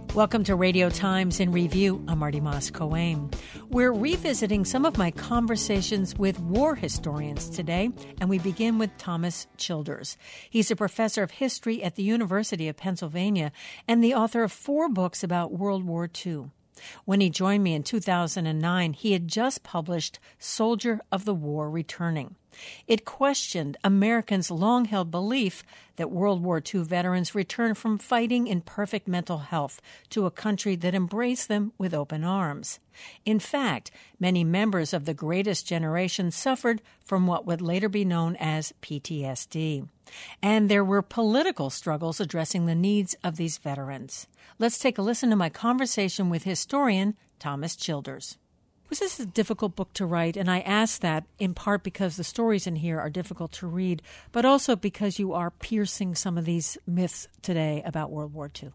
Welcome to Radio Times in Review. I'm Marty Moss-Coane. We're revisiting some of my conversations with war historians today, and we begin with Thomas Childers. He's a professor of history at the University of Pennsylvania and the author of 4 books about World War II. When he joined me in 2009, he had just published Soldier of the War Returning. It questioned Americans' long-held belief that World War II veterans returned from fighting in perfect mental health to a country that embraced them with open arms. In fact, many members of the greatest generation suffered from what would later be known as PTSD. And there were political struggles addressing the needs of these veterans. Let's take a listen to my conversation with historian Thomas Childers. This is a difficult book to write, and I ask that in part because the stories in here are difficult to read, but also because you are piercing some of these myths today about World War II.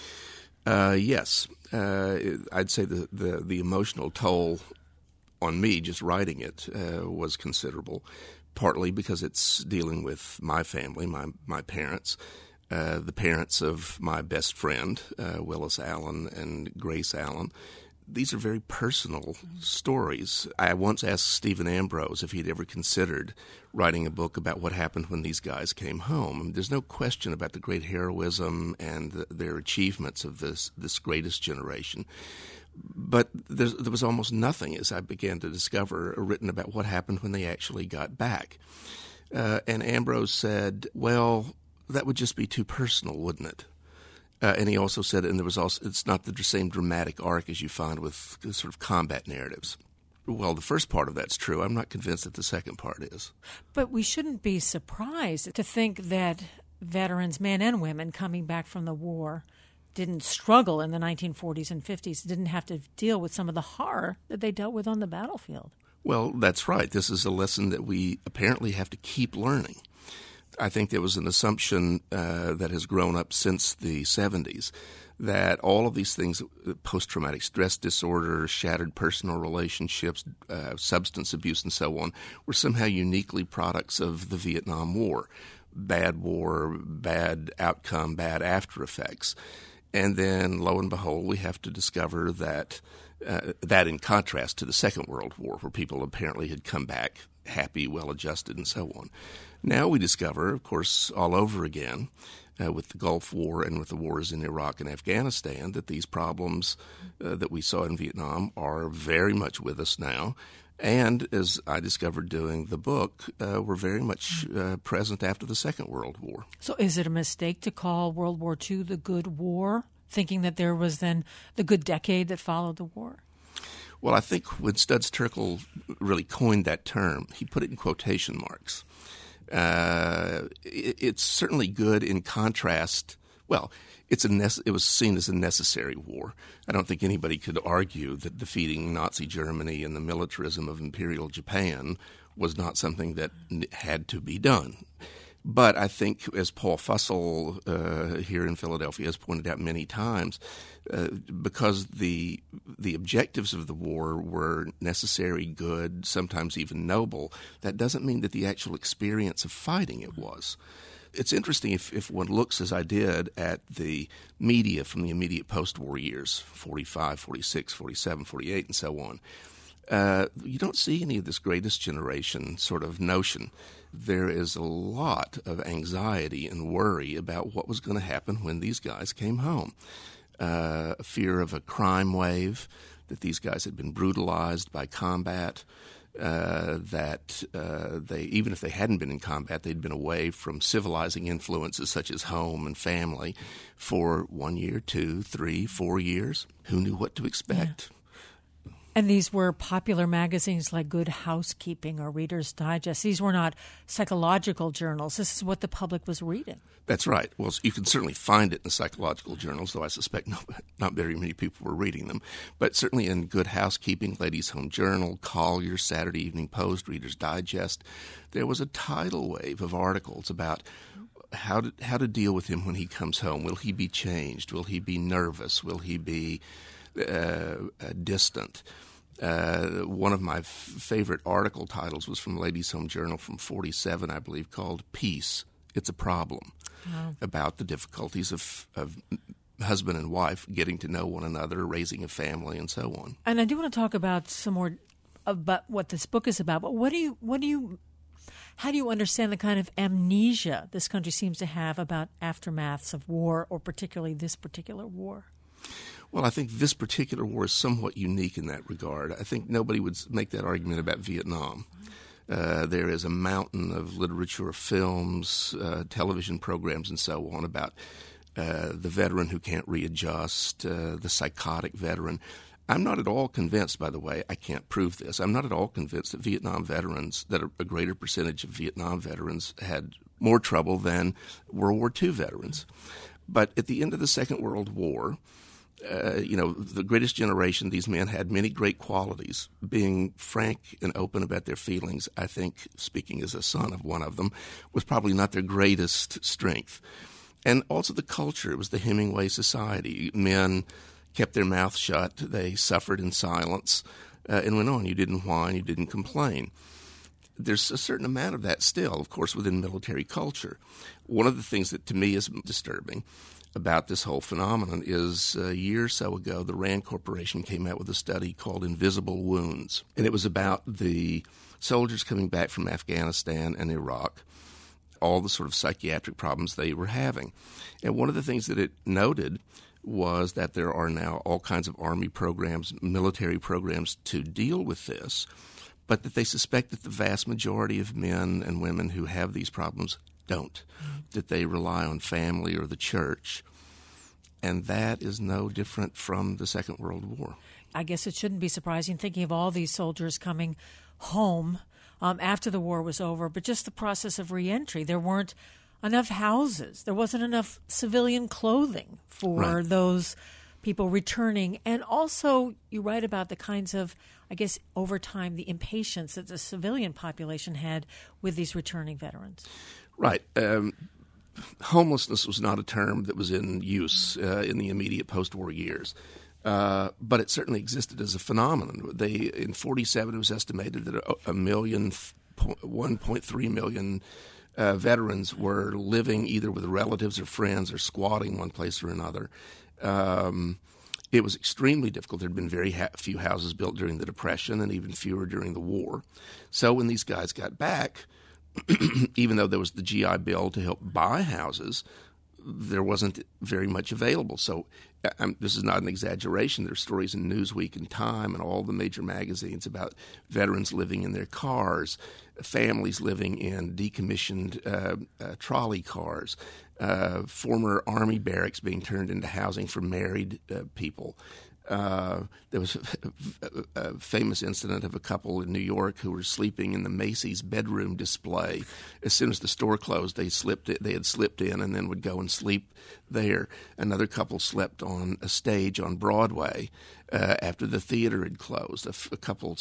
Yes. I'd say the emotional toll on me just writing it was considerable, partly because it's dealing with my family, my parents, the parents of my best friend, Willis Allen and Grace Allen. These are very personal stories. I once asked Stephen Ambrose if he'd ever considered writing a book about what happened when these guys came home. I mean, there's no question about the great heroism and their achievements of this greatest generation. But there was almost nothing, as I began to discover, written about what happened when they actually got back. And Ambrose said, well, that would just be too personal, wouldn't it? And he also said, and it's not the same dramatic arc as you find with sort of combat narratives. Well, the first part of that's true. I'm not convinced that the second part is. But we shouldn't be surprised to think that veterans, men and women, coming back from the war didn't struggle in the 1940s and 50s, didn't have to deal with some of the horror that they dealt with on the battlefield. Well, that's right. This is a lesson that we apparently have to keep learning. I think there was an assumption that has grown up since the 70s that all of these things, post-traumatic stress disorder, shattered personal relationships, substance abuse, and so on, were somehow uniquely products of the Vietnam War. Bad war, bad outcome, bad after effects. And then, lo and behold, we have to discover that in contrast to the Second World War, where people apparently had come back happy, well-adjusted, and so on. Now we discover, of course, all over again, with the Gulf War and with the wars in Iraq and Afghanistan, that these problems that we saw in Vietnam are very much with us now. And as I discovered doing the book, were very much present after the Second World War. So is it a mistake to call World War II the good war, thinking that there was then the good decade that followed the war? Well, I think when Studs Terkel really coined that term, he put it in quotation marks. It's certainly good in contrast. Well, it was seen as a necessary war. I don't think anybody could argue that defeating Nazi Germany and the militarism of Imperial Japan was not something that had to be done. But I think, as Paul Fussell here in Philadelphia has pointed out many times, because the objectives of the war were necessary, good, sometimes even noble, that doesn't mean that the actual experience of fighting it was. It's interesting if one looks, as I did, at the media from the immediate post-war years, 45, 46, 47, 48, and so on. You don't see any of this greatest generation sort of notion. There is a lot of anxiety and worry about what was going to happen when these guys came home. Fear of a crime wave, that these guys had been brutalized by combat, that they, even if they hadn't been in combat, they'd been away from civilizing influences such as home and family for 1 year, 2, 3, 4 years. Who knew what to expect? Yeah. And these were popular magazines like Good Housekeeping or Reader's Digest. These were not psychological journals. This is what the public was reading. That's right. Well, you can certainly find it in the psychological journals, though I suspect not very many people were reading them. But certainly in Good Housekeeping, Ladies' Home Journal, Collier's, Saturday Evening Post, Reader's Digest, there was a tidal wave of articles about how to deal with him when he comes home. Will he be changed? Will he be nervous? Will he be distant? One of my favorite article titles was from Ladies' Home Journal from 47, I believe, called Peace, It's a Problem, about the difficulties of husband and wife getting to know one another, raising a family, and so on. And I do want to talk about some more about what this book is about. But how do you understand the kind of amnesia this country seems to have about aftermaths of war, or particularly this particular war? Well, I think this particular war is somewhat unique in that regard. I think nobody would make that argument about Vietnam. There is a mountain of literature, films, television programs, and so on about the veteran who can't readjust, the psychotic veteran. I'm not at all convinced, by the way, I can't prove this, I'm not at all convinced that Vietnam veterans, that a greater percentage of Vietnam veterans had more trouble than World War II veterans. But at the end of the Second World War, the greatest generation, these men had many great qualities. Being frank and open about their feelings, I think, speaking as a son of one of them, was probably not their greatest strength. And also the culture. It was the Hemingway Society. Men kept their mouth shut. They suffered in silence and went on. You didn't whine. You didn't complain. There's a certain amount of that still, of course, within military culture. One of the things that to me is disturbing about this whole phenomenon is a year or so ago, the RAND Corporation came out with a study called Invisible Wounds. And it was about the soldiers coming back from Afghanistan and Iraq, all the sort of psychiatric problems they were having. And one of the things that it noted was that there are now all kinds of Army programs, military programs to deal with this, but that they suspect that the vast majority of men and women who have these problems don't, that they rely on family or the church. And that is no different from the Second World War. I guess it shouldn't be surprising, thinking of all these soldiers coming home after the war was over, but just the process of reentry. There weren't enough houses. There wasn't enough civilian clothing for those people returning. And also, you write about the kinds of, I guess, over time, the impatience that the civilian population had with these returning veterans. Right. Homelessness was not a term that was in use in the immediate post-war years, but it certainly existed as a phenomenon. In 1947, it was estimated that 1.3 million veterans were living either with relatives or friends or squatting one place or another. It was extremely difficult. There had been very few houses built during the Depression and even fewer during the war. So when these guys got back, even though there was the GI Bill to help buy houses, there wasn't very much available. So this is not an exaggeration. There are stories in Newsweek and Time and all the major magazines about veterans living in their cars, families living in decommissioned trolley cars, former Army barracks being turned into housing for married people. There was a famous incident of a couple in New York who were sleeping in the Macy's bedroom display. As soon as the store closed, they had slipped in and then would go and sleep there. Another couple slept on a stage on Broadway after the theater had closed. A couple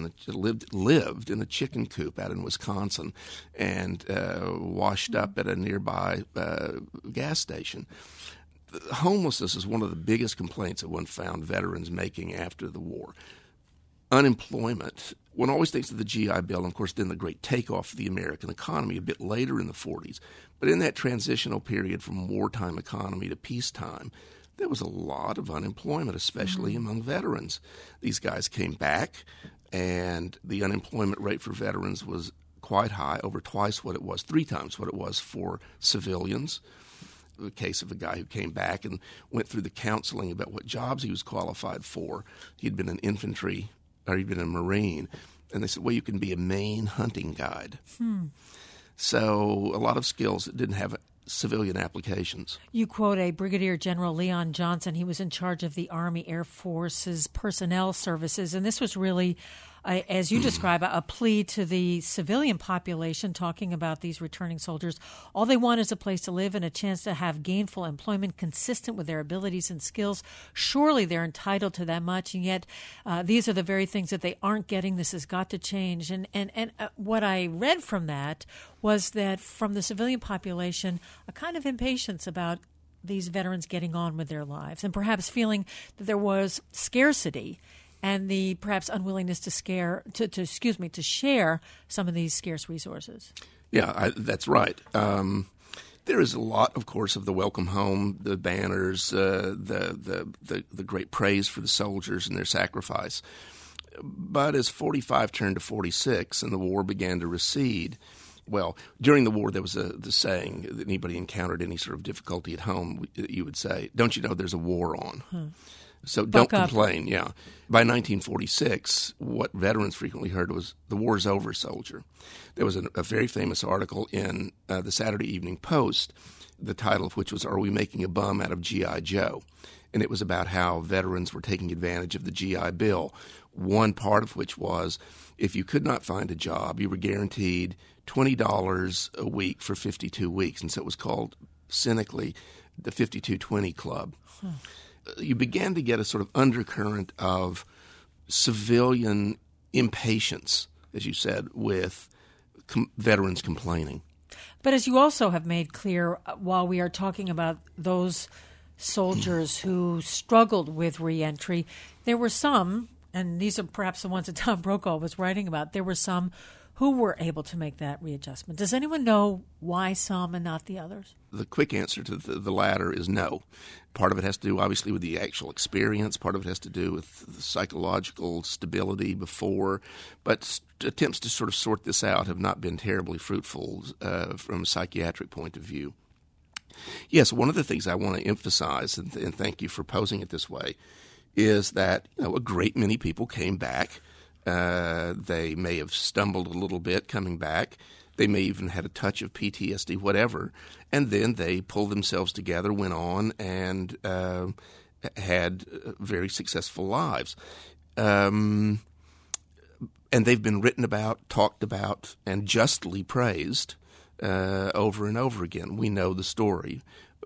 lived in a chicken coop out in Wisconsin and washed up at a nearby gas station. Homelessness is one of the biggest complaints that one found veterans making after the war. Unemployment. One always thinks of the GI Bill, and of course then the great takeoff of the American economy a bit later in the 40s. But in that transitional period from wartime economy to peacetime, there was a lot of unemployment, especially among veterans. These guys came back, and the unemployment rate for veterans was quite high, over twice what it was, 3 times what it was for civilians. The case of a guy who came back and went through the counseling about what jobs he was qualified for. He'd been an infantry, or he'd been a Marine, and they said, well, you can be a Maine hunting guide. So a lot of skills that didn't have civilian applications. You quote a Brigadier General Leon Johnson. He was in charge of the Army Air Force's personnel services, and this was really, as you describe, a plea to the civilian population, talking about these returning soldiers. All they want is a place to live and a chance to have gainful employment consistent with their abilities and skills. Surely they're entitled to that much, and yet these are the very things that they aren't getting. This has got to change. And what I read from that was that from the civilian population, a kind of impatience about these veterans getting on with their lives and perhaps feeling that there was scarcity and the perhaps unwillingness to share some of these scarce resources. Yeah, that's right. There is a lot, of course, of the welcome home, the banners, the great praise for the soldiers and their sacrifice. But as 45 turned to 46 and the war began to recede, well, during the war there was the saying that anybody encountered any sort of difficulty at home, you would say, "Don't you know there's a war on?" So don't complain, yeah. By 1946, what veterans frequently heard was, "The war's over, soldier." There was a very famous article in the Saturday Evening Post, the title of which was, "Are We Making a Bum Out of G.I. Joe?" And it was about how veterans were taking advantage of the GI Bill, one part of which was if you could not find a job, you were guaranteed $20 a week for 52 weeks. And so it was called, cynically, the 52-20 Club. You began to get a sort of undercurrent of civilian impatience, as you said, with veterans complaining. But as you also have made clear, while we are talking about those soldiers who struggled with reentry, there were some, and these are perhaps the ones that Tom Brokaw was writing about, there were some who were able to make that readjustment. Does anyone know why some and not the others? The quick answer to the latter is no. Part of it has to do, obviously, with the actual experience. Part of it has to do with the psychological stability before. But attempts to sort of sort this out have not been terribly fruitful from a psychiatric point of view. Yes, one of the things I want to emphasize, and thank you for posing it this way, is that a great many people came back. They may have stumbled a little bit coming back. They may even had a touch of PTSD, whatever. And then they pulled themselves together, went on, and had very successful lives. And they've been written about, talked about, and justly praised over and over again. We know the story.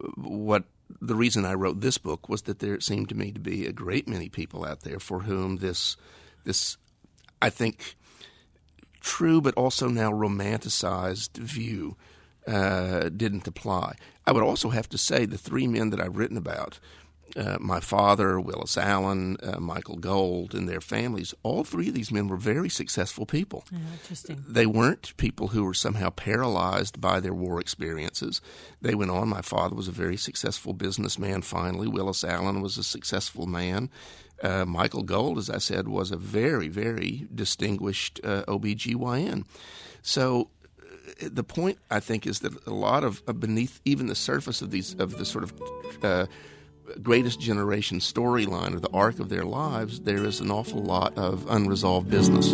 The reason I wrote this book was that there seemed to me to be a great many people out there for whom this I think, true but also now romanticized view didn't apply. I would also have to say the three men that I've written about, my father, Willis Allen, Michael Gold, and their families, all three of these men were very successful people. Yeah, interesting. They weren't people who were somehow paralyzed by their war experiences. They went on. My father was a very successful businessman finally. Willis Allen was a successful man. Michael Gold, as I said, was a very, very distinguished OBGYN. So the point, I think, is that a lot of beneath even the surface of the sort of greatest generation storyline or the arc of their lives, there is an awful lot of unresolved business.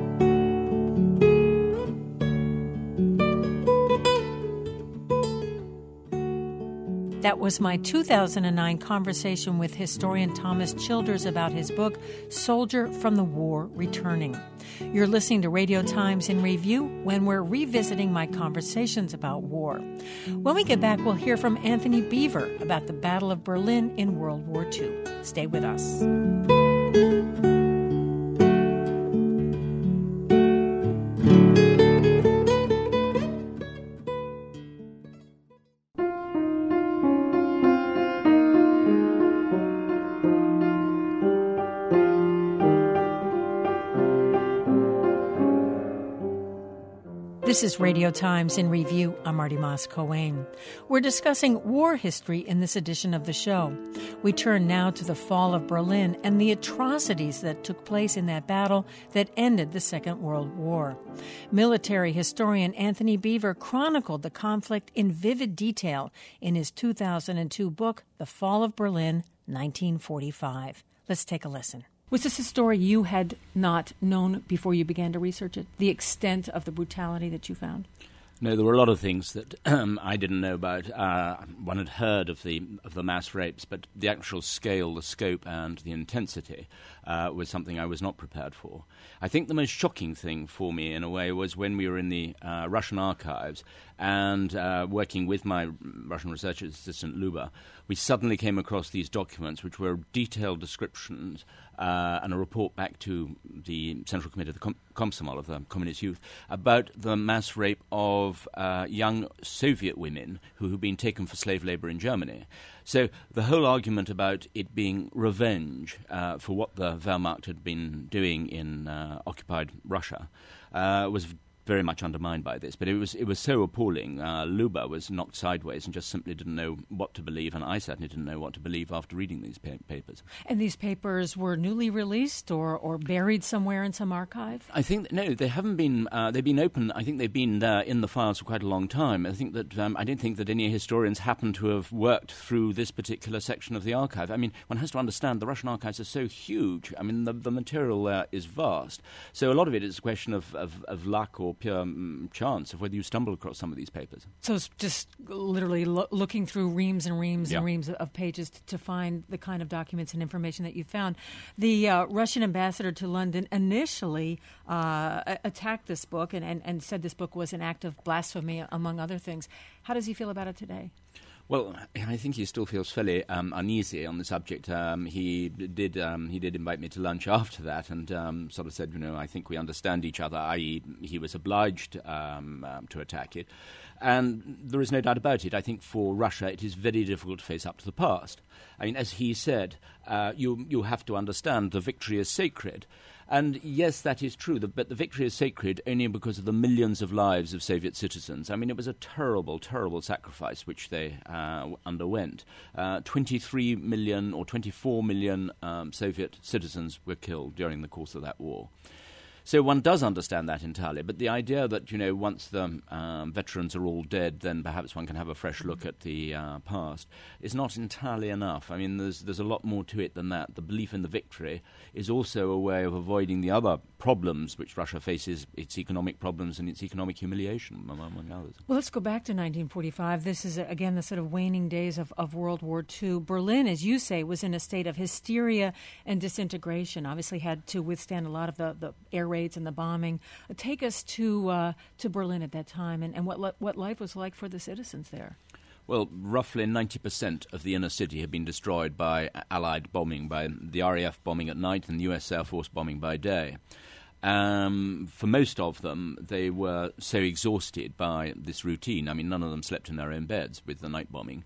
That was my 2009 conversation with historian Thomas Childers about his book, Soldier from the War Returning. You're listening to Radio Times in Review when we're revisiting my conversations about war. When we get back, we'll hear from Anthony Beaver about the Battle of Berlin in World War II. Stay with us. This is Radio Times in Review. I'm Marty Moss-Coane. We're discussing war history in this edition of the show. We turn now to the fall of Berlin and the atrocities that took place in that battle that ended the Second World War. Military historian Anthony Beaver chronicled the conflict in vivid detail in his 2002 book, The Fall of Berlin, 1945. Let's take a listen. Was this a story you had not known before you began to research it, the extent of the brutality that you found? No, there were a lot of things that I didn't know about. One had heard of the mass rapes, but the actual scale, the scope, and the intensity was something I was not prepared for. I think the most shocking thing for me, in a way, was when we were in the Russian archives and working with my Russian research assistant, Luba, we suddenly came across these documents which were detailed descriptions and a report back to the Central Committee of the Komsomol of the Communist Youth about the mass rape of young Soviet women who had been taken for slave labor in Germany. So the whole argument about it being revenge for what the Wehrmacht had been doing in occupied Russia was very much undermined by this. But it was so appalling. Luba was knocked sideways and just simply didn't know what to believe, and I certainly didn't know what to believe after reading these papers. And these papers were newly released or buried somewhere in some archive? I think, no, they haven't been, they've been open, I think they've been there in the files for quite a long time. I think that, I don't think that any historians happen to have worked through this particular section of the archive. I mean, one has to understand the Russian archives are so huge. I mean, the material there is vast. So a lot of it is a question of luck or pure chance of whether you stumble across some of these papers. So it's just literally looking through reams and reams and reams of pages to find the kind of documents and information that you found. The Russian ambassador to London initially attacked this book and said this book was an act of blasphemy, among other things. How does he feel about it today? Well, I think he still feels fairly uneasy on the subject. He did invite me to lunch after that and sort of said, I think we understand each other, i.e. he was obliged to attack it. And there is no doubt about it. I think for Russia it is very difficult to face up to the past. I mean, as he said, you have to understand the victory is sacred. And yes, that is true, but the victory is sacred only because of the millions of lives of Soviet citizens. I mean, it was a terrible, terrible sacrifice which they underwent. 23 million or 24 million Soviet citizens were killed during the course of that war. So one does understand that entirely, but the idea that, once the veterans are all dead, then perhaps one can have a fresh look at the past is not entirely enough. I mean, there's a lot more to it than that. The belief in the victory is also a way of avoiding the other problems which Russia faces, its economic problems and its economic humiliation, among others. Well, let's go back to 1945. This is, again, the sort of waning days of World War II. Berlin, as you say, was in a state of hysteria and disintegration, obviously had to withstand a lot of the air raids and the bombing. Take us to Berlin at that time and what life was like for the citizens there. Well, roughly 90% of the inner city had been destroyed by Allied bombing, by the RAF bombing at night and the US Air Force bombing by day. For most of them, they were so exhausted by this routine. I mean, none of them slept in their own beds with the night bombing.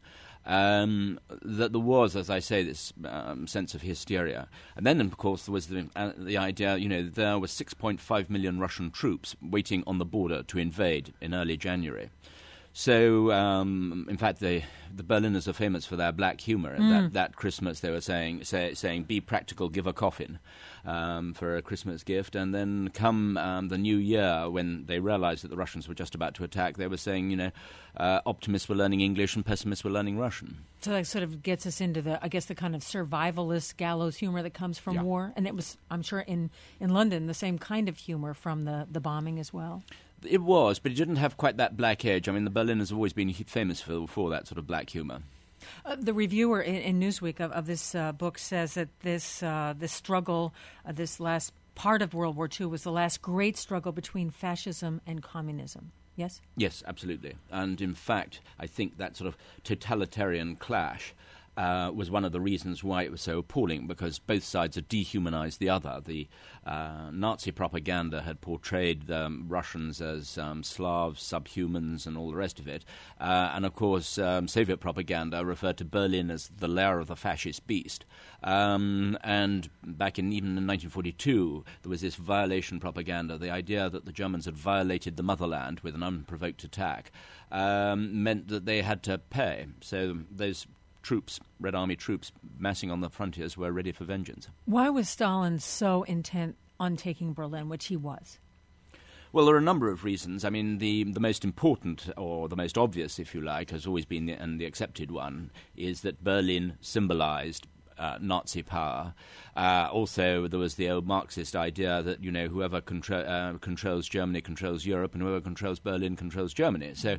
That there was, as I say, this sense of hysteria. And then, of course, there was the idea, there were 6.5 million Russian troops waiting on the border to invade in early January. So, in fact, the Berliners are famous for their black humor. And that Christmas they were saying, be practical, give a coffin for a Christmas gift. And then come the new year, when they realized that the Russians were just about to attack, they were saying, optimists were learning English and pessimists were learning Russian. So that sort of gets us into the kind of survivalist gallows humor that comes from war. And it was, I'm sure, in London, the same kind of humor from the bombing as well. It was, but it didn't have quite that black edge. I mean, the Berliners have always been famous for that sort of black humor. The reviewer in Newsweek of this book says that this struggle, this last part of World War II, was the last great struggle between fascism and communism. Yes? Yes, absolutely. And in fact, I think that sort of totalitarian clash was one of the reasons why it was so appalling, because both sides had dehumanized the other. The Nazi propaganda had portrayed Russians as Slavs, subhumans, and all the rest of it. And, of course, Soviet propaganda referred to Berlin as the lair of the fascist beast. And back even in 1942, there was this violation propaganda. The idea that the Germans had violated the motherland with an unprovoked attack meant that they had to pay. So those troops, Red Army troops, massing on the frontiers were ready for vengeance. Why was Stalin so intent on taking Berlin, which he was? Well, there are a number of reasons. I mean, the most important, or the most obvious, if you like, has always been, and the accepted one, is that Berlin symbolized Nazi power. Also, there was the old Marxist idea that, whoever controls Germany controls Europe, and whoever controls Berlin controls Germany. So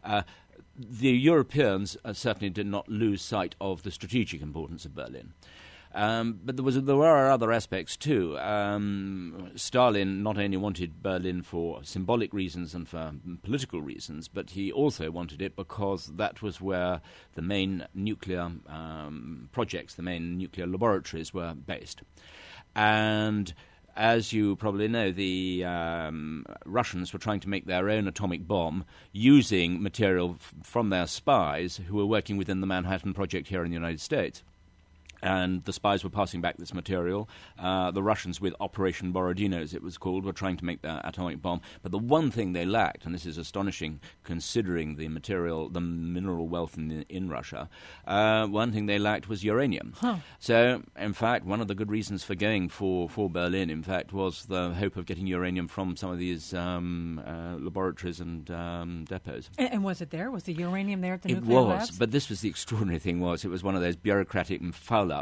the Europeans certainly did not lose sight of the strategic importance of Berlin. But there were other aspects too. Stalin not only wanted Berlin for symbolic reasons and for political reasons, but he also wanted it because that was where the main nuclear projects, the main nuclear laboratories were based. And as you probably know, the Russians were trying to make their own atomic bomb using material from their spies who were working within the Manhattan Project here in the United States. And the spies were passing back this material. The Russians, with Operation Borodino, as it was called, were trying to make their atomic bomb. But the one thing they lacked, and this is astonishing considering the mineral wealth in Russia, one thing they lacked was uranium. Huh. So, in fact, one of the good reasons for going for Berlin, in fact, was the hope of getting uranium from some of these laboratories and depots. And was it there? Was the uranium there at the nuclear labs? It was, labs? but this was the extraordinary thing it was one of those bureaucratic foul-ups.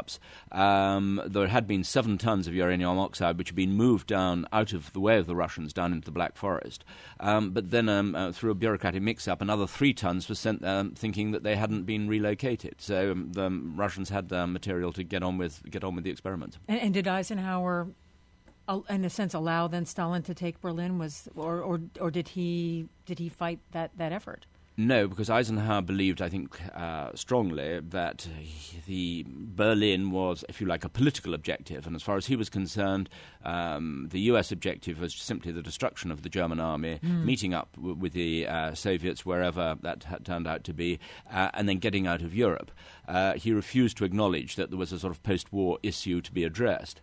There had been 7 tons of uranium oxide which had been moved down out of the way of the Russians down into the Black Forest. But then through a bureaucratic mix-up, another 3 tons was sent there thinking that they hadn't been relocated. So the Russians had the material to get on with the experiment. And did Eisenhower, in a sense, allow then Stalin to take Berlin? Or did he fight that effort? No, because Eisenhower believed, I think, strongly that the Berlin was, if you like, a political objective. And as far as he was concerned, the U.S. objective was simply the destruction of the German army, meeting up with the Soviets wherever that had turned out to be, and then getting out of Europe. He refused to acknowledge that there was a sort of post-war issue to be addressed.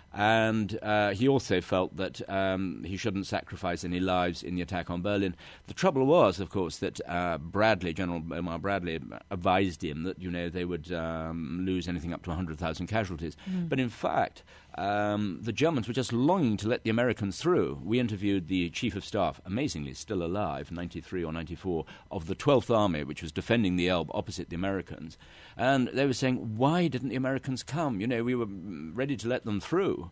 And he also felt that he shouldn't sacrifice any lives in the attack on Berlin. The trouble was, of course, that General Omar Bradley, advised him that, they would lose anything up to 100,000 casualties. But in fact, the Germans were just longing to let the Americans through. We interviewed the Chief of Staff, amazingly still alive, 93 or 94, of the 12th Army, which was defending the Elbe opposite the Americans. And they were saying, why didn't the Americans come? We were ready to let them through.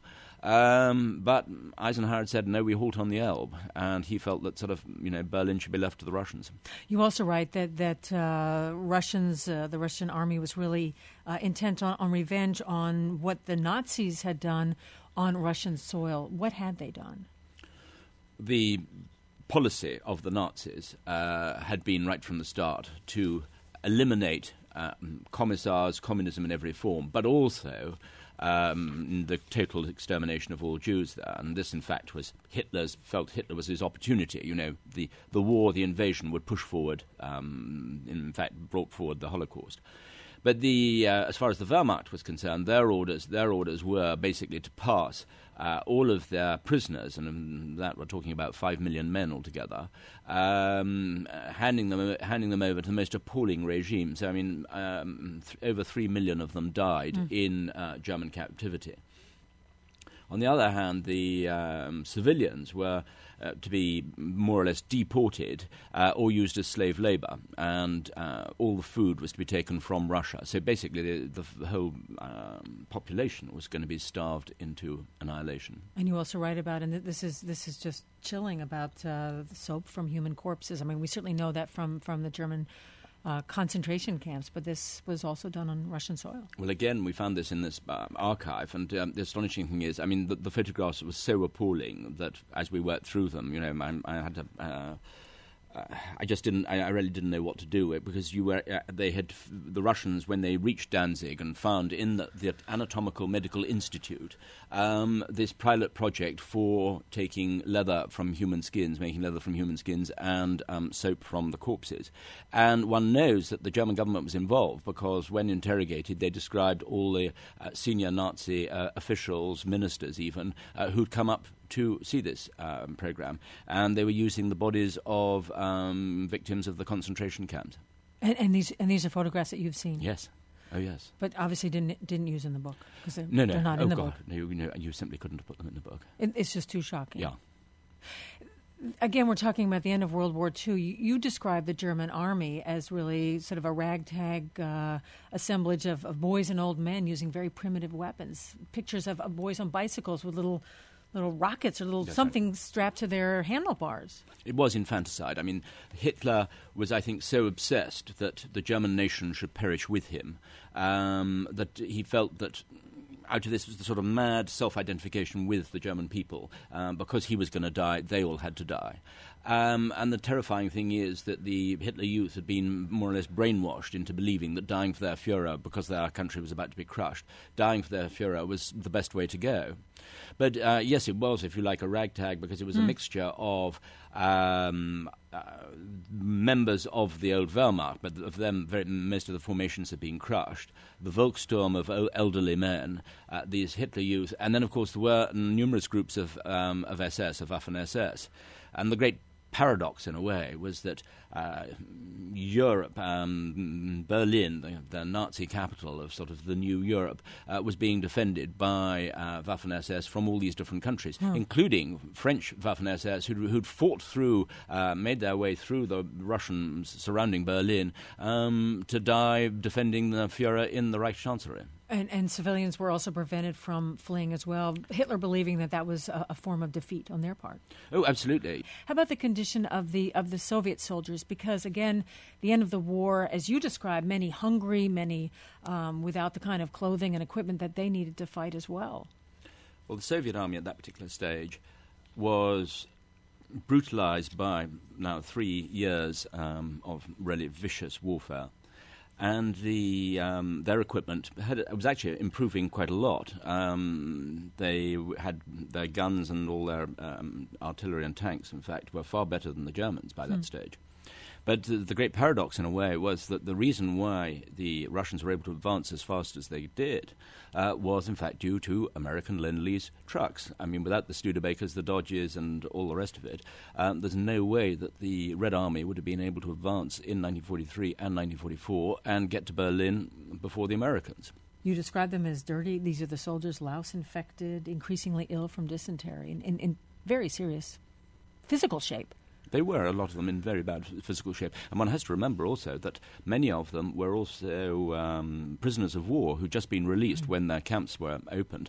But Eisenhower had said, no, we halt on the Elbe. And he felt that Berlin should be left to the Russians. You also write that the Russian army was really intent on revenge on what the Nazis had done on Russian soil. What had they done? The policy of the Nazis had been right from the start to eliminate commissars, communism in every form, but also the total extermination of all Jews there. And this, in fact, was Hitler was his opportunity. The war, the invasion would push forward, in fact, brought forward the Holocaust. But as far as the Wehrmacht was concerned, their orders were basically to pass all of their prisoners, and that we're talking about 5 million men altogether, handing them over to the most appalling regime. So, over 3 million of them died in German captivity. On the other hand, the civilians were to be more or less deported or used as slave labor, and all the food was to be taken from Russia. So basically the whole population was going to be starved into annihilation. And you also write about, and this is just chilling, about the soap from human corpses. We certainly know that from the German concentration camps, but this was also done on Russian soil. Well, again, we found this in this archive, and the astonishing thing is, the photographs were so appalling that as we worked through them, I had to... I really didn't know what to do with it, because the Russians, when they reached Danzig and found in the Anatomical Medical Institute this pilot project for taking leather from human skins, making leather from human skins and soap from the corpses. And one knows that the German government was involved, because when interrogated, they described all the senior Nazi officials, ministers even, who'd come up to see this program, and they were using the bodies of victims of the concentration camps. And these are photographs that you've seen. Yes. Oh, yes. But obviously didn't use in the book, because they're no, not in the book. No, you simply couldn't have put them in the book. It's just too shocking. Yeah. Again, we're talking about the end of World War II. You describe the German army as really sort of a ragtag assemblage of boys and old men using very primitive weapons. Pictures of boys on bicycles with little rockets or something strapped to their handlebars. It was infanticide. Hitler was, I think, so obsessed that the German nation should perish with him that he felt that out of this was the sort of mad self-identification with the German people. Because he was going to die, they all had to die. And the terrifying thing is that the Hitler Youth had been more or less brainwashed into believing that dying for their Führer, because their country was about to be crushed, dying for their Führer was the best way to go. But yes, it was, if you like, a ragtag, because it was a mixture of members of the old Wehrmacht, but of them, most of the formations had been crushed. The Volkssturm of elderly men, these Hitler Youth, and then, of course, there were numerous groups of SS, of Waffen-SS. And the great paradox, in a way, was that Europe, Berlin, the Nazi capital of sort of the new Europe, was being defended by Waffen-SS from all these different countries, including French Waffen-SS who'd fought through, made their way through the Russians surrounding Berlin to die defending the Führer in the Reich Chancellery. And civilians were also prevented from fleeing as well, Hitler believing that was a form of defeat on their part. Oh, absolutely. How about the condition of the Soviet soldiers? Because, again, the end of the war, as you described, many hungry, many without the kind of clothing and equipment that they needed to fight as well. Well, the Soviet army at that particular stage was brutalized by now 3 years of really vicious warfare. And their equipment was actually improving quite a lot. They had their guns and all their artillery and tanks, in fact, were far better than the Germans by that stage. But the great paradox, in a way, was that the reason why the Russians were able to advance as fast as they did was, in fact, due to American Lend-Lease trucks. I mean, without the Studebakers, the Dodges, and all the rest of it, there's no way that the Red Army would have been able to advance in 1943 and 1944 and get to Berlin before the Americans. You describe them as dirty. These are the soldiers, louse-infected, increasingly ill from dysentery, in very serious physical shape. They were, a lot of them, in very bad physical shape. And one has to remember also that many of them were also prisoners of war who'd just been released when their camps were opened.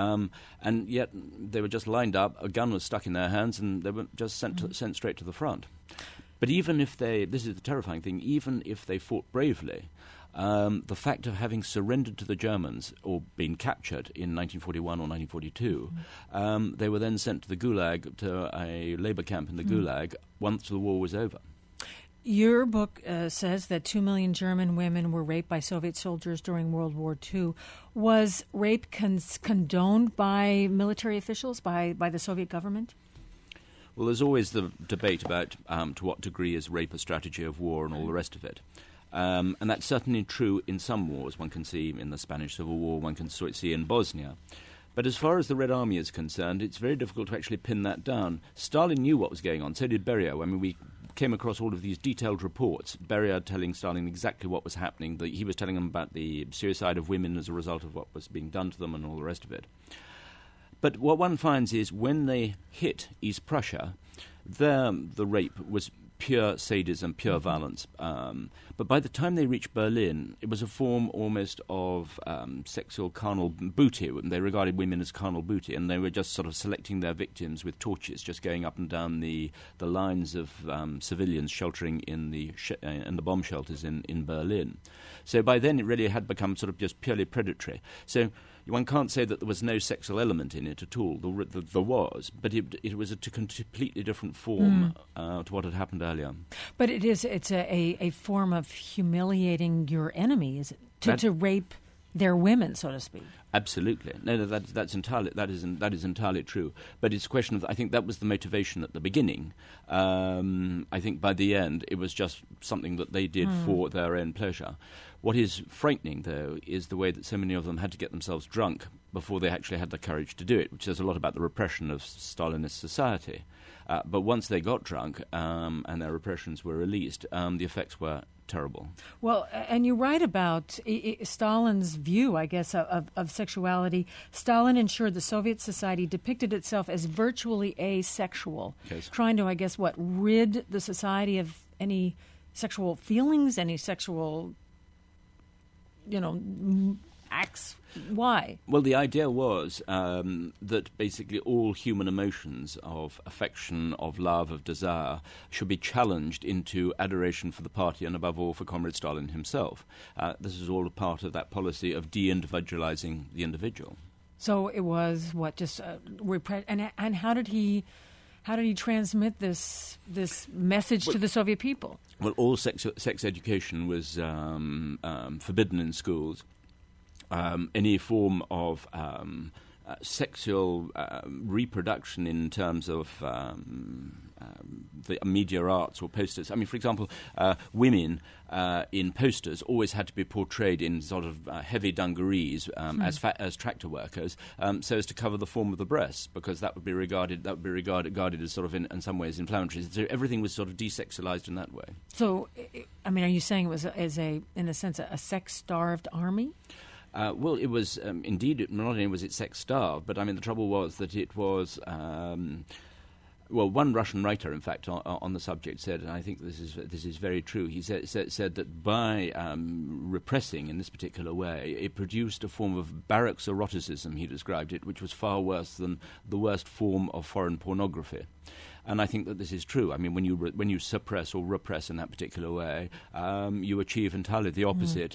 And yet they were just lined up, a gun was stuck in their hands, and they were just sent straight to the front. But even if this is the terrifying thing, even if they fought bravely, the fact of having surrendered to the Germans or been captured in 1941 or 1942, they were then sent to the Gulag, to a labor camp in the Gulag, once the war was over. Your book says that 2 million German women were raped by Soviet soldiers during World War II. Was rape condoned by military officials, by the Soviet government? Well, there's always the debate about to what degree is rape a strategy of war and all the rest of it. And that's certainly true in some wars. One can see in the Spanish Civil War, one can see in Bosnia. But as far as the Red Army is concerned, it's very difficult to actually pin that down. Stalin knew what was going on, so did Beria. I mean, we came across all of these detailed reports, Beria telling Stalin exactly what was happening. He was telling him about the suicide of women as a result of what was being done to them and all the rest of it. But what one finds is when they hit East Prussia, there the rape was pure sadism, pure violence. But by the time they reached Berlin, it was a form almost of sexual carnal booty. They regarded women as carnal booty, and they were just sort of selecting their victims with torches, just going up and down the lines of civilians sheltering in the bomb shelters in Berlin. So by then it really had become sort of just purely predatory. So one can't say that there was no sexual element in it at all. There was, but it was a completely different form to what had happened earlier. But it's a form of humiliating your enemy, is it? To rape their women, so to speak. Absolutely. No, that's entirely true. But it's a question of, I think that was the motivation at the beginning. I think by the end it was just something that they did for their own pleasure. What is frightening, though, is the way that so many of them had to get themselves drunk before they actually had the courage to do it, which says a lot about the repression of Stalinist society. But once they got drunk and their repressions were released, the effects were terrible. Well, and you write about Stalin's view, I guess, of sexuality. Stalin ensured the Soviet society depicted itself as virtually asexual, trying to, I guess, rid the society of any sexual feelings, any sexual, acts. Why? Well, the idea was that basically all human emotions of affection, of love, of desire should be challenged into adoration for the party and above all for Comrade Stalin himself. This is all a part of that policy of de-individualizing the individual. So it was just and how did he How did he transmit this message to the Soviet people? Well, all sex education was forbidden in schools. Any form of sexual reproduction in terms of the media arts or posters. I mean, for example, women in posters always had to be portrayed in sort of heavy dungarees as tractor workers, so as to cover the form of the breasts, because that would be regarded as sort of in some ways inflammatory. So everything was sort of desexualized in that way. So, I mean, are you saying it was in a sense a sex-starved army? Well, it was indeed. Not only was it sex-starved, but I mean the trouble was that it was. Well, one Russian writer, in fact, on the subject said, and I think this is very true. He said that by repressing in this particular way, it produced a form of barracks eroticism. He described it, which was far worse than the worst form of foreign pornography. And I think that this is true. I mean, when you suppress or repress in that particular way, you achieve entirely the opposite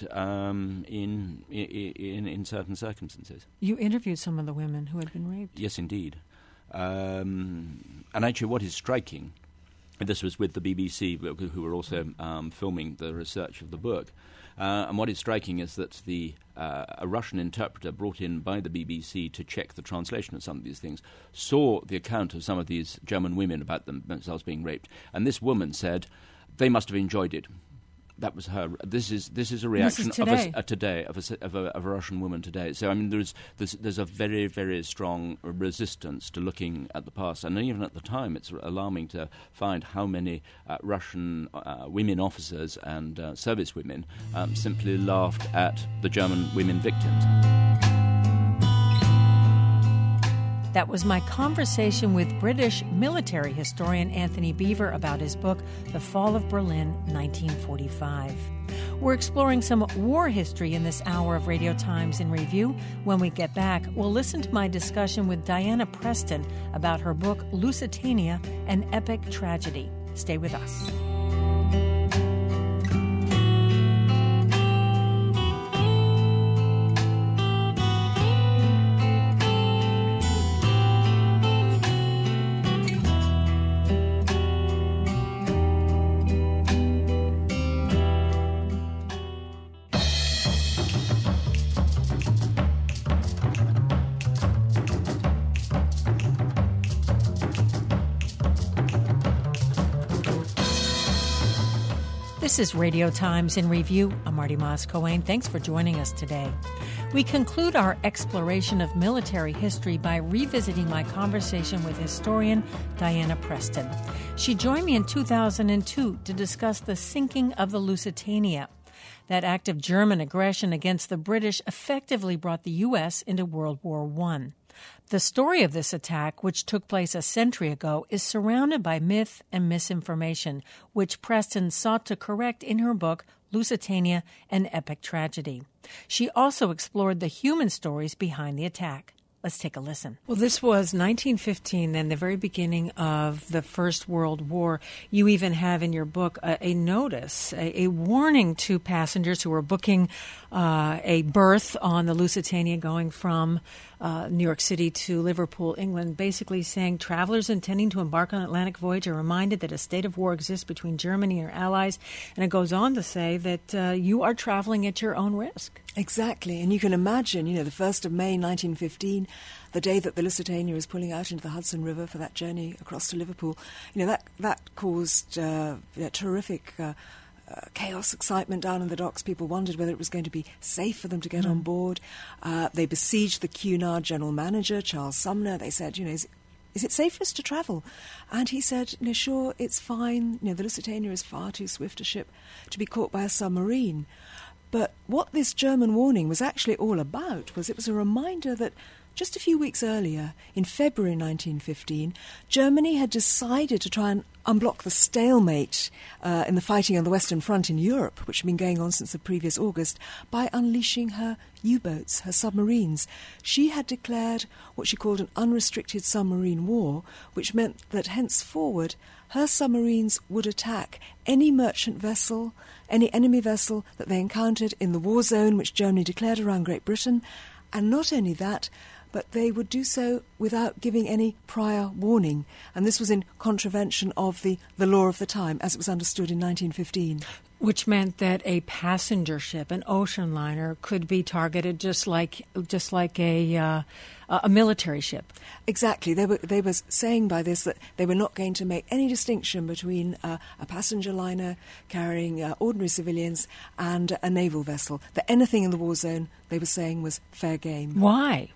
in certain circumstances. You interviewed some of the women who had been raped. Yes, indeed. And actually, what is striking, and this was with the BBC, who were also filming the research of the book. And what is striking is that a Russian interpreter brought in by the BBC to check the translation of some of these things saw the account of some of these German women about themselves being raped, and this woman said they must have enjoyed it. That was her. This is a reaction of a Russian woman today. So I mean, there's a very, very strong resistance to looking at the past, and even at the time, it's alarming to find how many Russian women officers and service women simply laughed at the German women victims. That was my conversation with British military historian Anthony Beevor about his book, The Fall of Berlin, 1945. We're exploring some war history in this hour of Radio Times in Review. When we get back, we'll listen to my discussion with Diana Preston about her book, Lusitania, An Epic Tragedy. Stay with us. This is Radio Times in Review. I'm Marty Moss-Coane. Thanks for joining us today. We conclude our exploration of military history by revisiting my conversation with historian Diana Preston. She joined me in 2002 to discuss the sinking of the Lusitania. That act of German aggression against the British effectively brought the U.S. into World War I. The story of this attack, which took place a century ago, is surrounded by myth and misinformation, which Preston sought to correct in her book, Lusitania, An Epic Tragedy. She also explored the human stories behind the attack. Let's take a listen. Well, this was 1915, then the very beginning of the First World War. You even have in your book a notice, a warning to passengers who were booking a berth on the Lusitania going from New York City to Liverpool, England, basically saying travelers intending to embark on an Atlantic voyage are reminded that a state of war exists between Germany and her allies. And it goes on to say that you are traveling at your own risk. Exactly. And you can imagine, the 1st of May 1915, the day that the Lusitania was pulling out into the Hudson River for that journey across to Liverpool, that caused terrific chaos, excitement down in the docks. People wondered whether it was going to be safe for them to get on board. They besieged the Cunard general manager, Charles Sumner. They said, is it safe for us to travel? And he said, sure, it's fine. The Lusitania is far too swift a ship to be caught by a submarine. But what this German warning was actually all about was it was a reminder that just a few weeks earlier, in February 1915, Germany had decided to try and unblock the stalemate in the fighting on the Western Front in Europe, which had been going on since the previous August, by unleashing her U-boats, her submarines. She had declared what she called an unrestricted submarine war, which meant that henceforward her submarines would attack any merchant vessel, any enemy vessel that they encountered in the war zone which Germany declared around Great Britain. And not only that, but they would do so without giving any prior warning. And this was in contravention of the law of the time, as it was understood in 1915. Which meant that a passenger ship, an ocean liner, could be targeted just like a military ship. Exactly. They were saying by this that they were not going to make any distinction between a passenger liner carrying ordinary civilians and a naval vessel. That anything in the war zone, they were saying, was fair game. Why?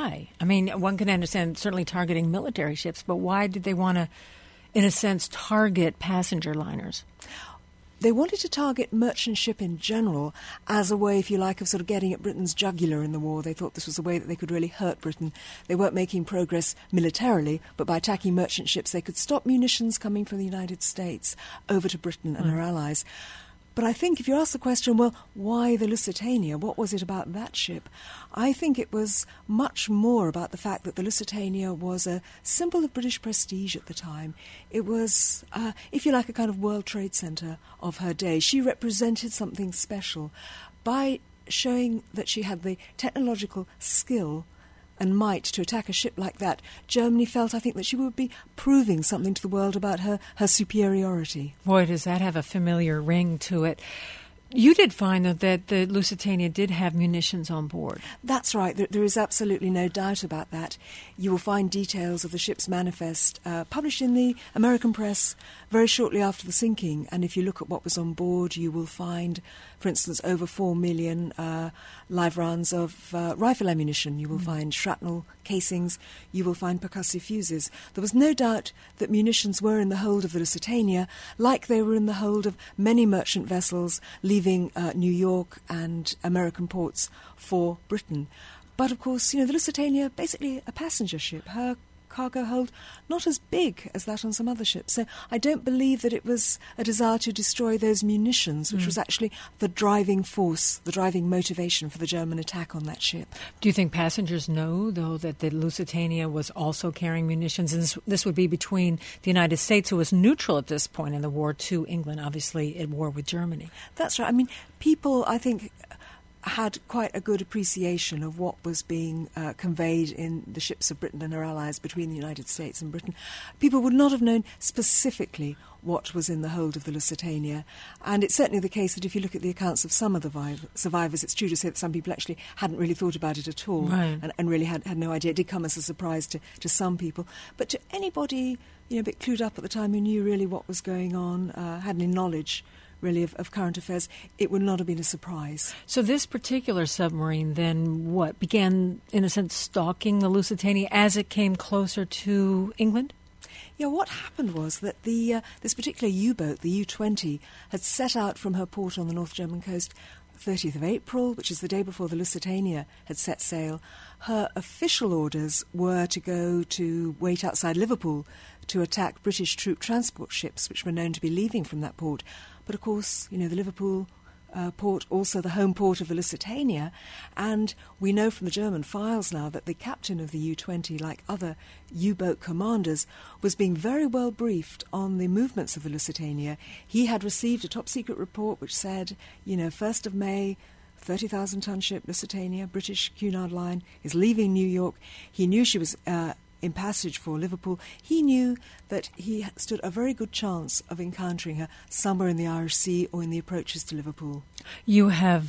I mean, one can understand certainly targeting military ships, but why did they want to, in a sense, target passenger liners? They wanted to target merchant ship in general as a way, if you like, of sort of getting at Britain's jugular in the war. They thought this was a way that they could really hurt Britain. They weren't making progress militarily, but by attacking merchant ships, they could stop munitions coming from the United States over to Britain and her allies. But I think if you ask the question, well, why the Lusitania? What was it about that ship? I think it was much more about the fact that the Lusitania was a symbol of British prestige at the time. It was, if you like, a kind of World Trade Center of her day. She represented something special by showing that she had the technological skill and might to attack a ship like that. Germany felt, I think, that she would be proving something to the world about her superiority. Boy, does that have a familiar ring to it. You did find that the Lusitania did have munitions on board. That's right. There is absolutely no doubt about that. You will find details of the ship's manifest published in the American press very shortly after the sinking. And if you look at what was on board, you will find, for instance, over 4 million live rounds of rifle ammunition. You will find shrapnel casings. You will find percussive fuses. There was no doubt that munitions were in the hold of the Lusitania, like they were in the hold of many merchant vessels leaving New York and American ports for Britain. But, of course, the Lusitania, basically a passenger ship. Her cargo hold not as big as that on some other ships. So I don't believe that it was a desire to destroy those munitions, which was actually the driving force, the driving motivation for the German attack on that ship. Do you think passengers know, though, that the Lusitania was also carrying munitions? And this would be between the United States, who was neutral at this point in the war, to England, obviously at war with Germany. That's right. I mean, people, I think, had quite a good appreciation of what was being conveyed in the ships of Britain and her allies between the United States and Britain. People would not have known specifically what was in the hold of the Lusitania. And it's certainly the case that if you look at the accounts of some of the survivors, it's true to say that some people actually hadn't really thought about it at all, right, and really had no idea. It did come as a surprise to some people. But to anybody a bit clued up at the time who knew really what was going on, had any knowledge really of current affairs, it would not have been a surprise. So this particular submarine then began, in a sense, stalking the Lusitania as it came closer to England? Yeah, what happened was that this particular U-boat, the U-20, had set out from her port on the North German coast 30th of April, which is the day before the Lusitania had set sail. Her official orders were to go to wait outside Liverpool to attack British troop transport ships, which were known to be leaving from that port. But, of course, the Liverpool port, also the home port of the Lusitania, and we know from the German files now that the captain of the U-20, like other U-boat commanders, was being very well briefed on the movements of the Lusitania. He had received a top-secret report which said, 1st of May, 30,000-ton ship Lusitania, British Cunard Line, is leaving New York. He knew she was in passage for Liverpool. He knew that he stood a very good chance of encountering her somewhere in the Irish Sea or in the approaches to Liverpool. You have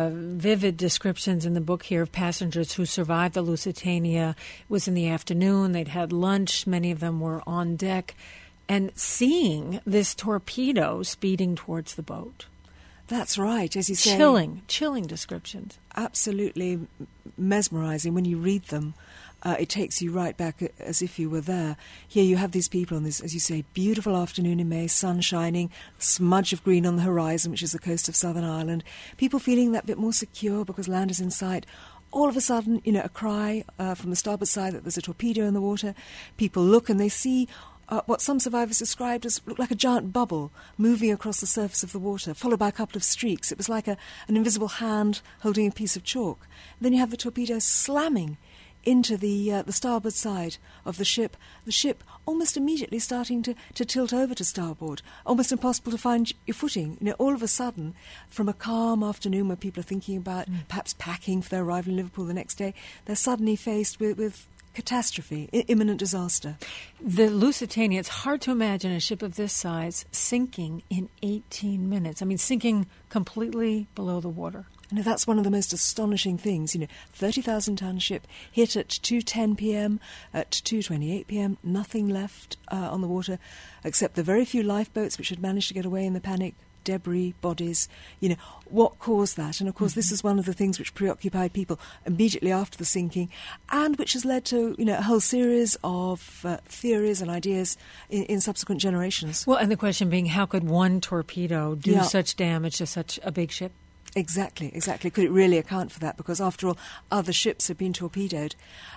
vivid descriptions in the book here of passengers who survived the Lusitania. It was in the afternoon. They'd had lunch. Many of them were on deck. And seeing this torpedo speeding towards the boat. That's right, as you say. Chilling descriptions. Absolutely mesmerizing when you read them. It takes you right back as if you were there. Here you have these people on this, as you say, beautiful afternoon in May, sun shining, smudge of green on the horizon, which is the coast of Southern Ireland. People feeling that bit more secure because land is in sight. All of a sudden, a cry from the starboard side that there's a torpedo in the water. People look and they see what some survivors described as looked like a giant bubble moving across the surface of the water, followed by a couple of streaks. It was like an invisible hand holding a piece of chalk. Then you have the torpedo slamming into the starboard side of the ship almost immediately starting to tilt over to starboard, almost impossible to find your footing. All of a sudden, from a calm afternoon where people are thinking about perhaps packing for their arrival in Liverpool the next day, they're suddenly faced with catastrophe, imminent disaster. The Lusitania, it's hard to imagine a ship of this size sinking in 18 minutes. I mean, sinking completely below the water. And that's one of the most astonishing things. 30,000-ton ship hit at 2:10 p.m., at 2:28 p.m., nothing left on the water except the very few lifeboats which had managed to get away in the panic, debris, bodies. What caused that? And of course, this is one of the things which preoccupied people immediately after the sinking, and which has led to a whole series of theories and ideas in subsequent generations. Well, and the question being, how could one torpedo do such damage to such a big ship? Exactly. Could it really account for that? Because after all, other ships have been torpedoed,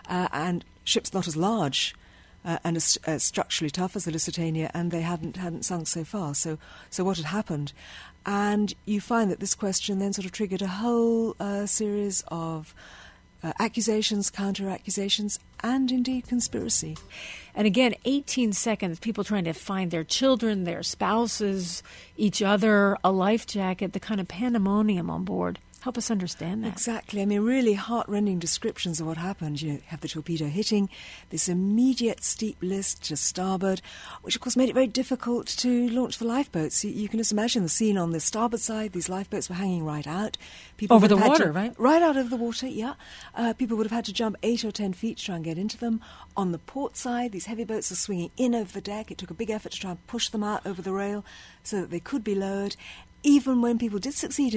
and ships not as large and as structurally tough as the Lusitania, and they hadn't sunk so far. So what had happened? And you find that this question then sort of triggered a whole series of accusations, counter-accusations, and indeed conspiracy. And again, 18 seconds, people trying to find their children, their spouses, each other, a life jacket, the kind of pandemonium on board. Help us understand that. Exactly. I mean, really heart-rending descriptions of what happened. You have the torpedo hitting, this immediate steep list to starboard, which of course made it very difficult to launch the lifeboats. You can just imagine the scene on the starboard side. These lifeboats were hanging right out. People over the water, right? Right out of the water, yeah. People would have had to jump 8 or 10 feet to try and get into them. On the port side, these heavy boats are swinging in over the deck. It took a big effort to try and push them out over the rail so that they could be lowered. Even when people did succeed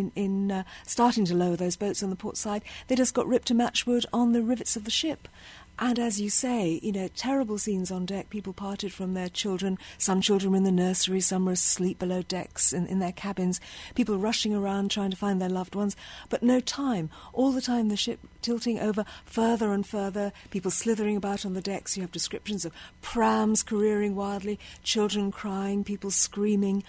in starting to lower those boats on the port side, they just got ripped to matchwood on the rivets of the ship. And as you say, terrible scenes on deck. People parted from their children. Some children were in the nursery, some were asleep below decks in their cabins. People rushing around trying to find their loved ones. But no time. All the time the ship tilting over further and further, people slithering about on the decks. You have descriptions of prams careering wildly, children crying, people screaming,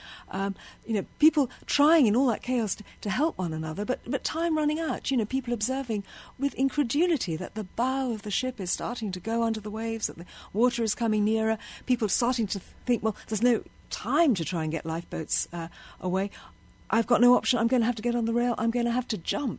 people trying in all that chaos to help one another, but time running out. People observing with incredulity that the bow of the ship is starting to go under the waves, that the water is coming nearer. People starting to think, well, there's no time to try and get lifeboats away. I've got no option. I'm going to have to get on the rail. I'm going to have to jump,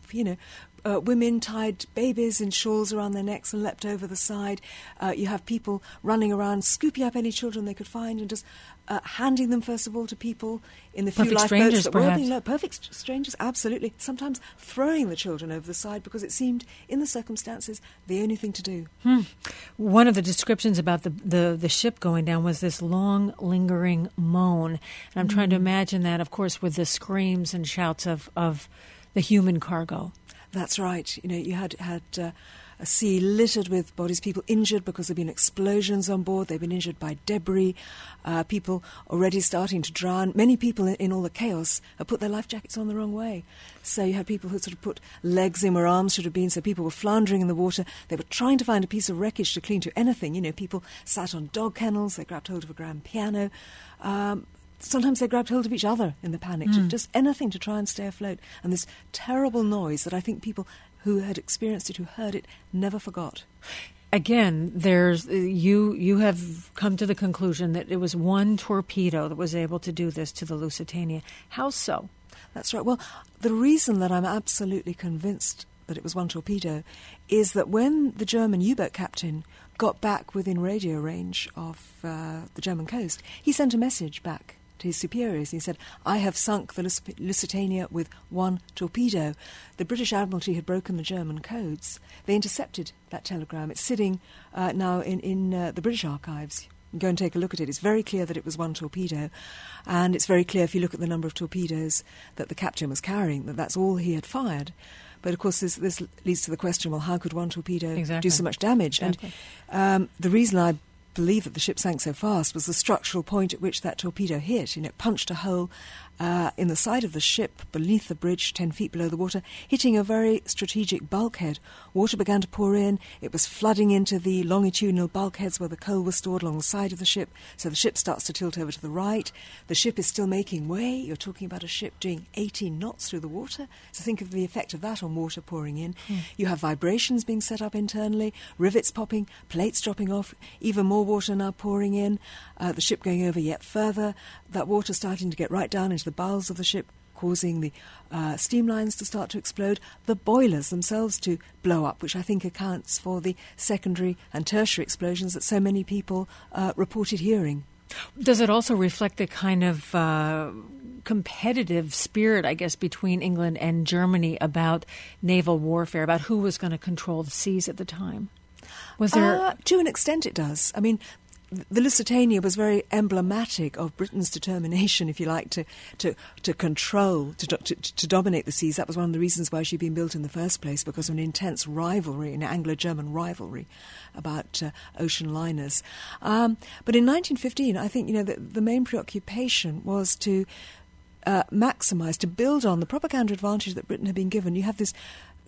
Women tied babies in shawls around their necks and leapt over the side. You have people running around, scooping up any children they could find and just handing them, first of all, to people in the few lifeboats that were being perfect strangers, absolutely. Sometimes throwing the children over the side because it seemed, in the circumstances, the only thing to do. One of the descriptions about the ship going down was this long, lingering moan. And I'm trying to imagine that, of course, with the screams and shouts of the human cargo. That's right. You had a sea littered with bodies, people injured because there have been explosions on board. They've been injured by debris, people already starting to drown. Many people in all the chaos have put their life jackets on the wrong way. So you had people who sort of put legs in where arms should have been, so people were floundering in the water. They were trying to find a piece of wreckage to cling to anything. People sat on dog kennels, they grabbed hold of a grand piano. Sometimes they grabbed hold of each other in the panic, just anything to try and stay afloat. And this terrible noise that I think people who had experienced it, who heard it, never forgot. Again, there's you have come to the conclusion that it was one torpedo that was able to do this to the Lusitania. How so? That's right. Well, the reason that I'm absolutely convinced that it was one torpedo is that when the German U-boat captain got back within radio range of the German coast, he sent a message back to his superiors. He said, I have sunk the Lusitania with one torpedo. The British Admiralty had broken the German codes. They intercepted that telegram. It's sitting now in the British archives. You can go and take a look at it. It's very clear that it was one torpedo. And it's very clear, if you look at the number of torpedoes that the captain was carrying, that that's all he had fired. But of course, this leads to the question, well, how could one torpedo do so much damage? Exactly. And the reason I believe that the ship sank so fast was the structural point at which that torpedo hit. It punched a hole in the side of the ship, beneath the bridge, 10 feet below the water, hitting a very strategic bulkhead. Water began to pour in. It was flooding into the longitudinal bulkheads where the coal was stored along the side of the ship. So the ship starts to tilt over to the right. The ship is still making way. You're talking about a ship doing 18 knots through the water. So think of the effect of that on water pouring in. You have vibrations being set up internally, rivets popping, plates dropping off, even more water now pouring in, the ship going over yet further, that water starting to get right down into the bowels of the ship, causing the steam lines to start to explode, the boilers themselves to blow up, which I think accounts for the secondary and tertiary explosions that so many people reported hearing. Does it also reflect the kind of competitive spirit, I guess, between England and Germany about naval warfare, about who was going to control the seas at the time? Was there... To an extent it does. I mean, the Lusitania was very emblematic of Britain's determination, if you like, to control, to dominate the seas. That was one of the reasons why she'd been built in the first place, because of an intense rivalry, an Anglo-German rivalry about ocean liners. But in 1915, I think, the main preoccupation was to maximise, to build on the propaganda advantage that Britain had been given. You have this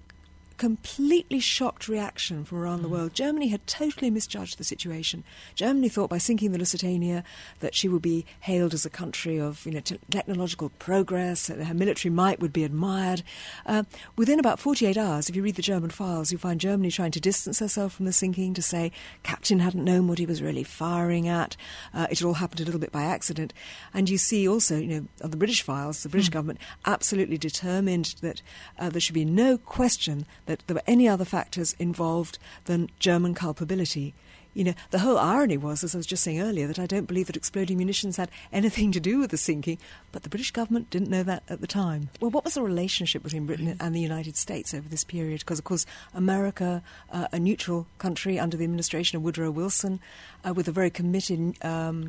completely shocked reaction from around the world. Germany had totally misjudged the situation. Germany thought by sinking the Lusitania that she would be hailed as a country of technological progress, that her military might would be admired. Within about 48 hours, if you read the German files, you find Germany trying to distance herself from the sinking, to say captain hadn't known what he was really firing at. It all happened a little bit by accident. And you see also, on the British files, the British government absolutely determined that there should be no question that there were any other factors involved than German culpability. The whole irony was, as I was just saying earlier, that I don't believe that exploding munitions had anything to do with the sinking, but the British government didn't know that at the time. Well, what was the relationship between Britain and the United States over this period? Because, of course, America, a neutral country under the administration of Woodrow Wilson, with a very committed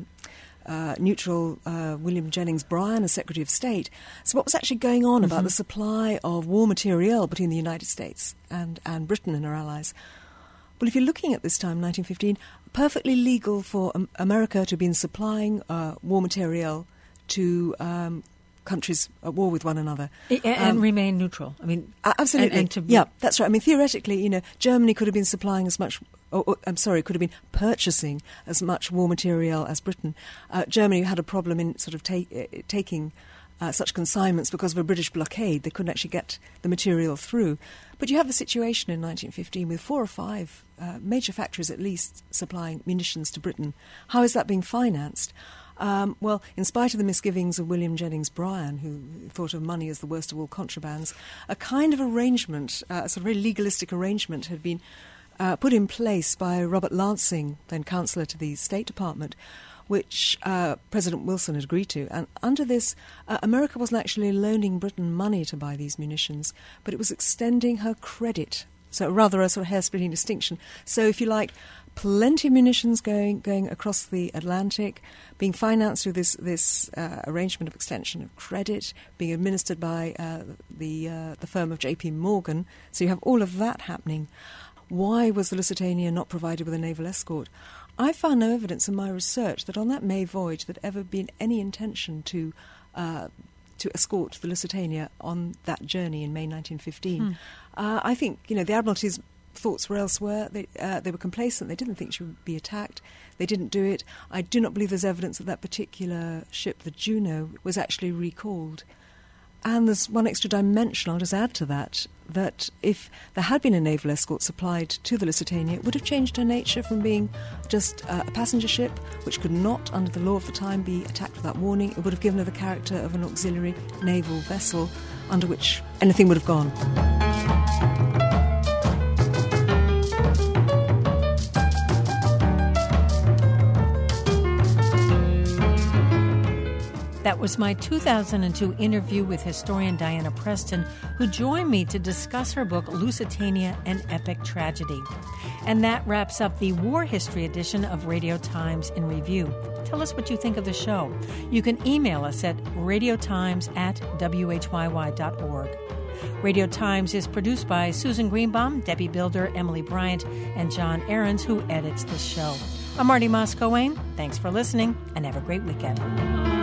neutral William Jennings Bryan as Secretary of State. So what was actually going on about the supply of war materiel between the United States and Britain and her allies? Well, if you're looking at this time, 1915, perfectly legal for America to have been supplying war materiel to countries at war with one another. And remain neutral. I mean, absolutely. Yeah, that's right. I mean, theoretically, Germany could have been supplying as much, could have been purchasing as much war material as Britain. Germany had a problem in sort of taking such consignments because of a British blockade. They couldn't actually get the material through. But you have a situation in 1915 with 4 or 5 major factories at least supplying munitions to Britain. How is that being financed? Well, in spite of the misgivings of William Jennings Bryan, who thought of money as the worst of all contrabands, a kind of arrangement, a sort of very legalistic arrangement, had been put in place by Robert Lansing, then Councillor to the State Department, which President Wilson had agreed to. And under this, America wasn't actually loaning Britain money to buy these munitions, but it was extending her credit. So rather a sort of hair-splitting distinction. So if you like, plenty of munitions going across the Atlantic, being financed through this arrangement of extension of credit, being administered by the firm of J.P. Morgan. So you have all of that happening. Why was the Lusitania not provided with a naval escort? I found no evidence in my research that on that May voyage there'd ever been any intention to escort the Lusitania on that journey in May 1915. I think, the Admiralty's thoughts were elsewhere. They were complacent. They didn't think she would be attacked. They didn't do it. I do not believe there's evidence that particular ship, the Juno, was actually recalled. And there's one extra dimension, I'll just add to that if there had been a naval escort supplied to the Lusitania, it would have changed her nature from being just a passenger ship, which could not, under the law of the time, be attacked without warning. It would have given her the character of an auxiliary naval vessel under which anything would have gone. That was my 2002 interview with historian Diana Preston, who joined me to discuss her book, Lusitania, An Epic Tragedy. And that wraps up the War History edition of Radio Times in Review. Tell us what you think of the show. You can email us at radiotimes@whyy.org. Radio Times is produced by Susan Greenbaum, Debbie Builder, Emily Bryant, and John Ahrens, who edits the show. I'm Marty Moss-Coane. Thanks for listening, and have a great weekend.